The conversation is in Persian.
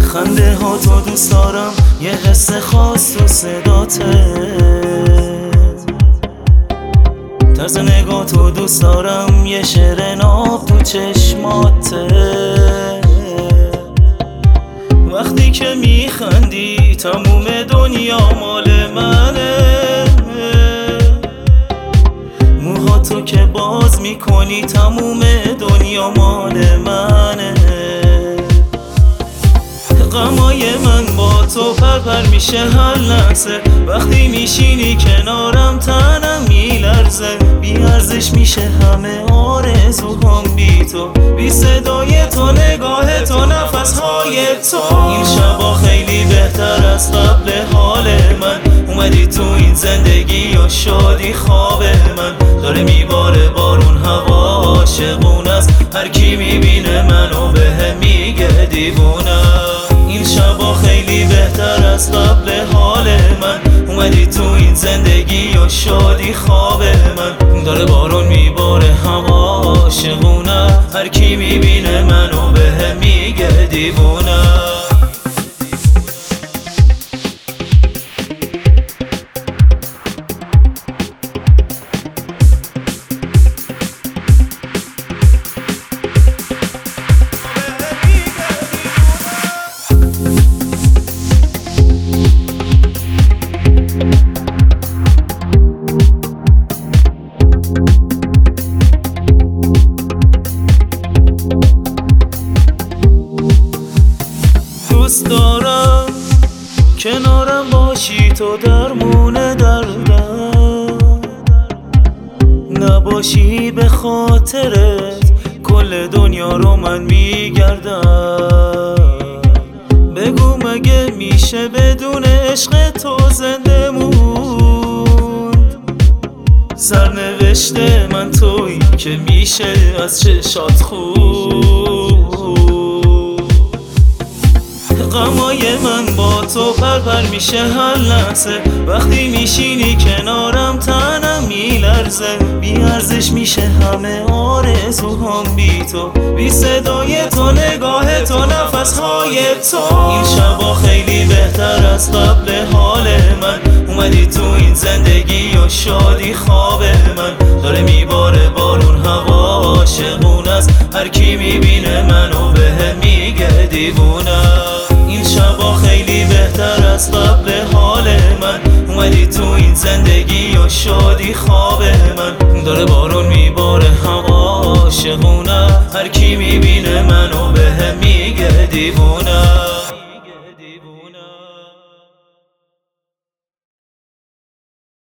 خنده ها تو دوست دارم، یه حس خاص تو صداته، طرز نگاه تو دوست دارم، یه شعر ناب تو چشماته. وقتی که میخندی تموم دنیا مال منه، موهاتو که باز میکنی تموم دنیا مال منه. غمای من با تو پرپر میشه هر لحظه، وقتی میشینی کنارم تنم میلرزه. بی ارزش میشه همه آرزوهام بی تو، بی صدای تو، نگاه تو، نفسهای تو. این شبا خیلی بهتر از قبل حال من، اومدی تو این زندگی و شادی خواب من. داره میباره بارون، هوا عاشقون است، هر کی میبینه منو بهم میگه دیوونه. این شبا خیلی بهتر از قبل حال من، اومدی تو این زندگی و شادی خواب من. داره بارون میباره، هوا عاشقونه، هر کی میبینه منو بهم میگه دیوونه. دوست دارم کنارم باشی، تو درمون دردم نباشی، به خاطرت کل دنیا رو من میگردم. بگو مگه میشه بدون عشق تو زنده موند؟ سرنوشت من تویی که میشه از چشات خون. غمای من با تو پرپر میشه هر لحظه، وقتی میشینی کنارم تنم میلرزه. بی ارزش میشه همه آرزوهام بی تو، بی صدای تو، نگاه تو، نفسهای تو. این شبا خیلی بهتر از قبل حال من، اومدی تو این زندگی و شادی خواب من. داره میباره بارون، هوا عاشقون است، هر کی میبینه منو بهم میگه دیوونه. این شبا خیلی بهتر از قبل حال من، اومدی تو این زندگی و شادی خواب من. داره بارون میباره، هوا عاشقونه، هر کی میبینه منو بهم میگه دیوونه.